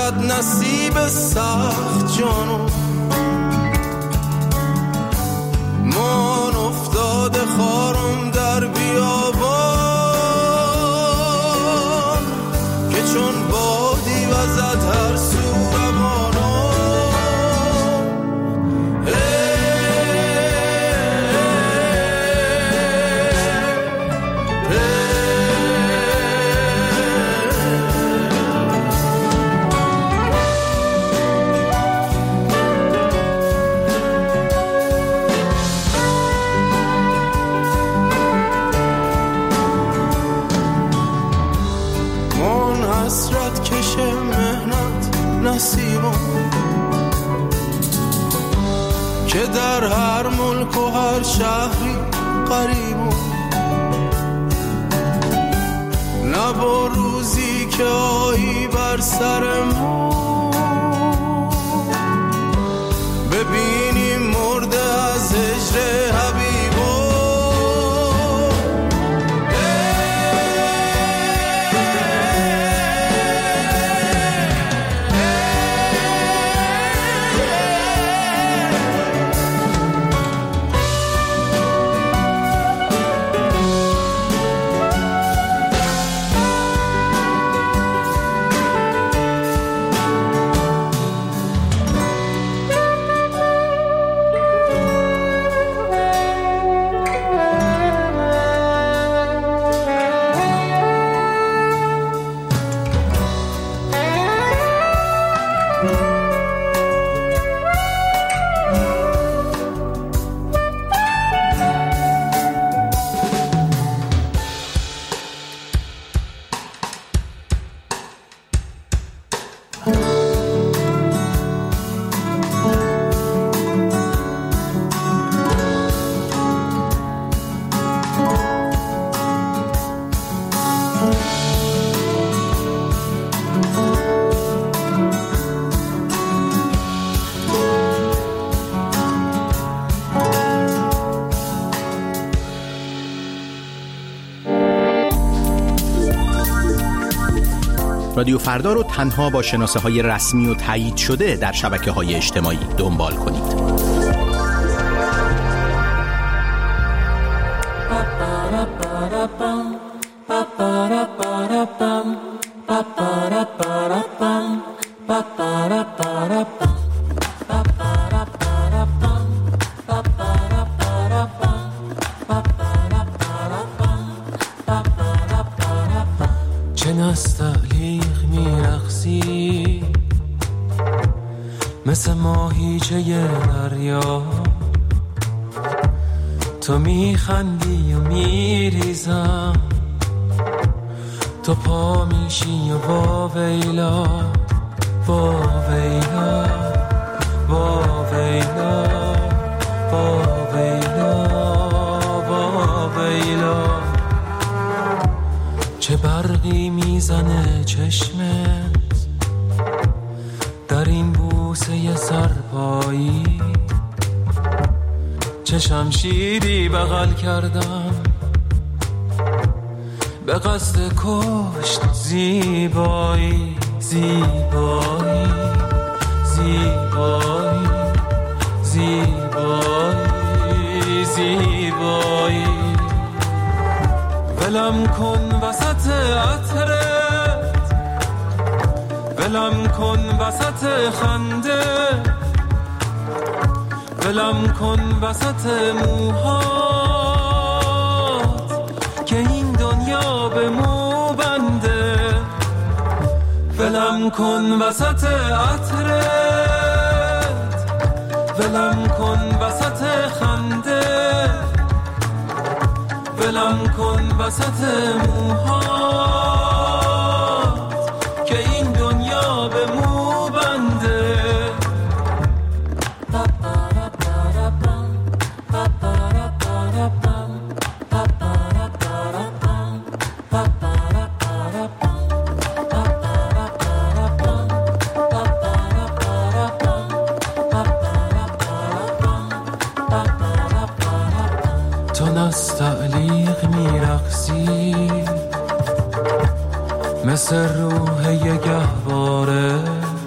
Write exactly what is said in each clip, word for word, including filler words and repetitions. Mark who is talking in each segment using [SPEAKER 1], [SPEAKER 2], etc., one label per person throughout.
[SPEAKER 1] ندارد نصیب سخت جانو، من افتاده خارم در بیابان که چون بادی وزد هر سو روانو. که در هر ملک و هر شهری قریبم، نه با روزی که آیی بر سر ما ببینیم مرده از هجر حبیبم.
[SPEAKER 2] رادیو فردا رو تنها با شناسه های رسمی و تایید شده در شبکه های اجتماعی دنبال کنید.
[SPEAKER 3] چه نستعلیق میرقصی مثل ماهیچه دریا، تو میخندی و میریزم، تو پا میشی و با ویلا با ویلا با ویلا با ویلا با ویلا. چه برقی میزنه چشمت در این بوسه سرپایی، چه شمشیری بغل کردم به قصد کشت زیبایی زیبایی زیبایی زیبایی زیبایی. ولم کن وسط عطرت، ولم کن وسط خنده، ولم کن وسط موهات که این دنیا به مو بنده. ولم کن وسط عطرت، ولم کن وسط خنده، ولم کن وسط موهات که این دنیا به مو بنده. تو نستعلیق میرقصی مثل روح یه گهواره،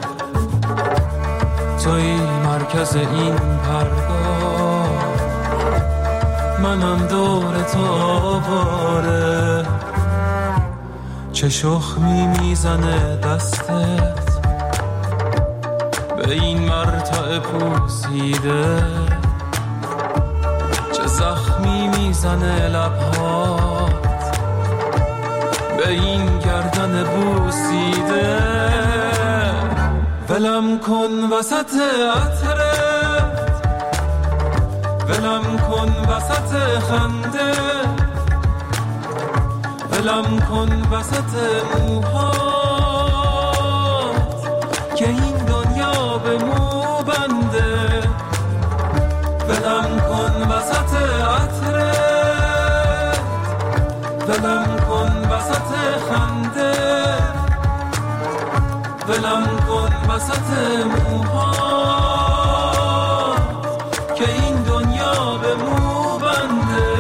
[SPEAKER 3] توی مرکز این پرگاه، منم دور تو آواره. چه شخمی میزنه دستت به این مرتع پوسیده، چه زخمی میزنه لبهات به این گردن بوسیده. ولم کن وسط عطرت، ولم کن وسط خنده، ولم کن وسط موهات که این دنیا به مو بنده. ولم کن وسط عطرت، ولم کن وسط خنده، ولم کن وسط موهات که این دنیا به مو بنده.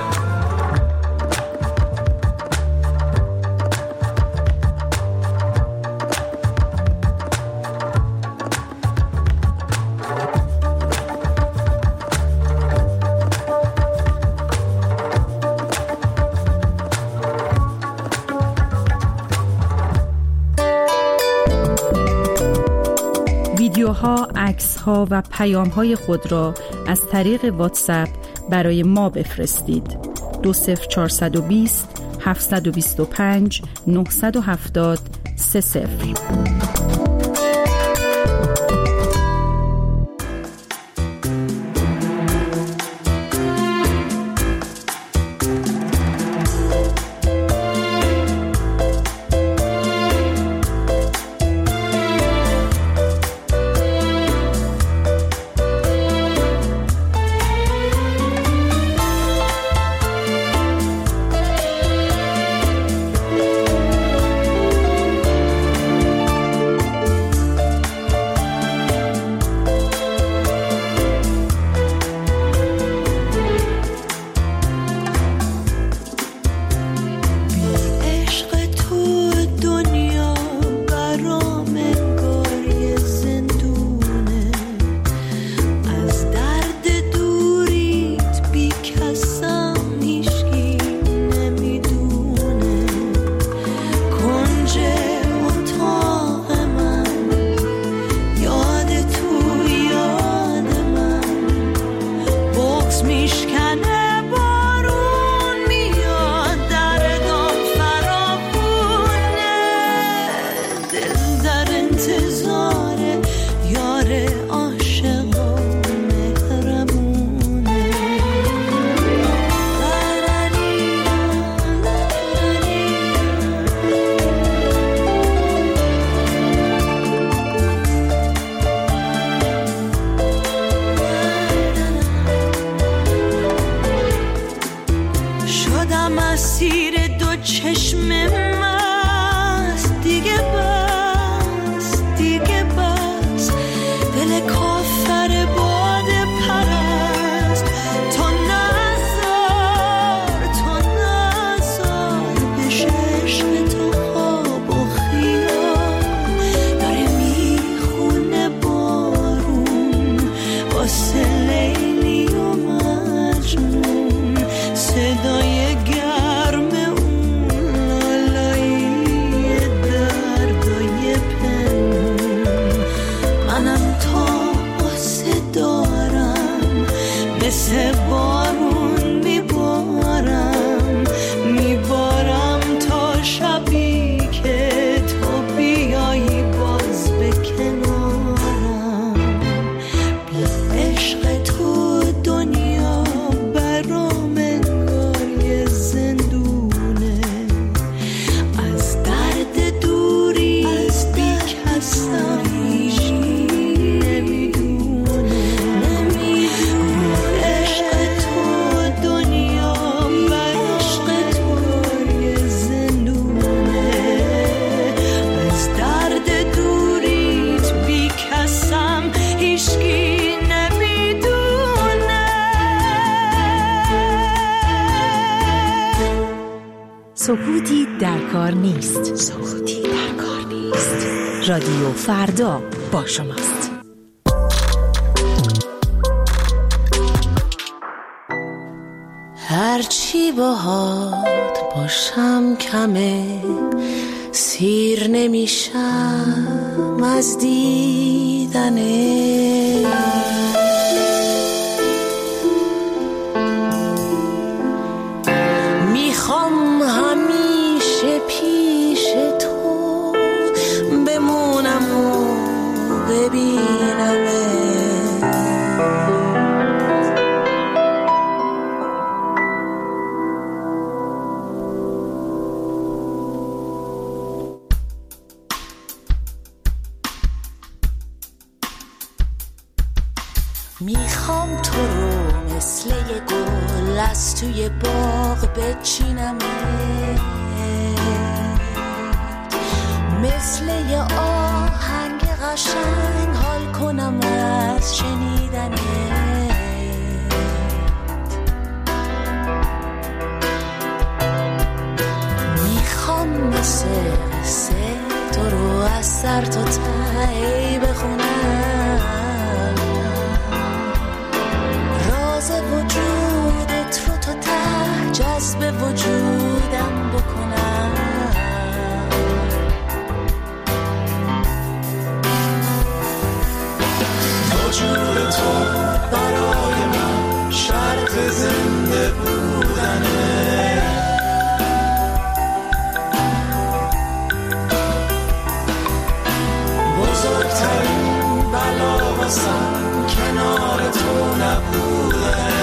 [SPEAKER 4] ویدیوها، عکس‌ها و پیام‌های خود را از طریق واتساپ برای ما بفرستید. دو صفر چهارصد و بیست هفتصد و بیست و پنج نهصد و هفتاد سه صفر.
[SPEAKER 5] سکوتی در کار نیست. سکوتی در کار نیست. رادیو فردا با شماست.
[SPEAKER 6] هرچی باهات باشم کمه، سیر نمیشم از دیدنه. میخوام همیشه پیش تو بمونم و ببینمه. میخوام تو رو مثل یه گل از توی باغ بچینم، مثل یه آهنگ قشنگ حال کنم از شنیدنت. میخوام مثل قصه تو رو از سر تا ته بخونم، راز وجودت رو تا ته جذب وجودم بکنم.
[SPEAKER 1] وجود تو برای من شرط زنده بودنه. بزرگترین بلا واسم کنار تو نبودنه.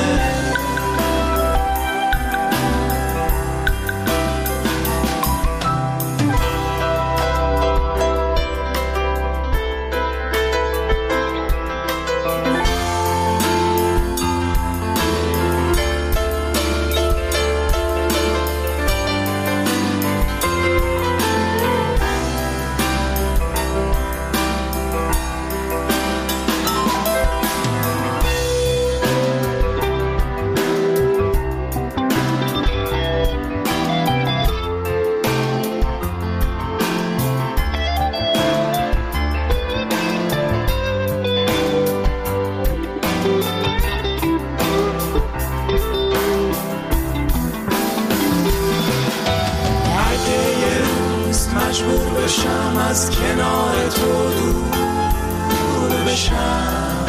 [SPEAKER 1] مجبور بشم از کنار تو دور بشم،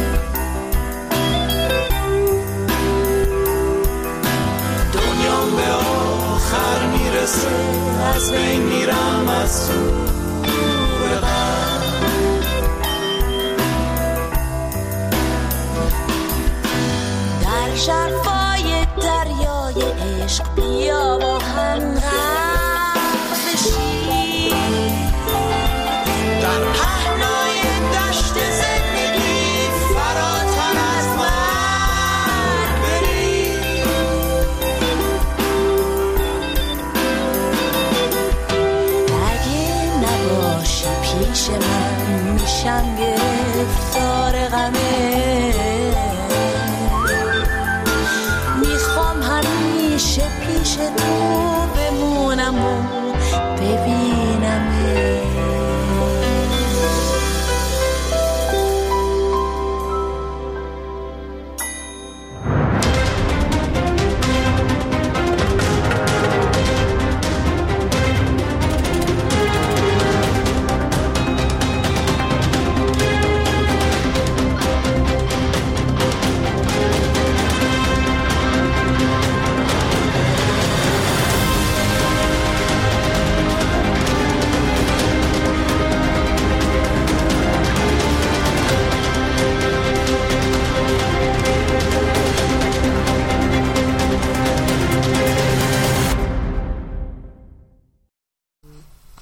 [SPEAKER 1] دنیام به آخر میرسه از بین میرم از دور غم.
[SPEAKER 6] در ژرفای دریای عشق بیا با هم غرق بشیم،
[SPEAKER 1] در پهنای دشت زندگی فراتر از مرگ بریم.
[SPEAKER 6] اگه نباشی پیش من میشم گرفتار غمه. میخوام همیشه پیش تو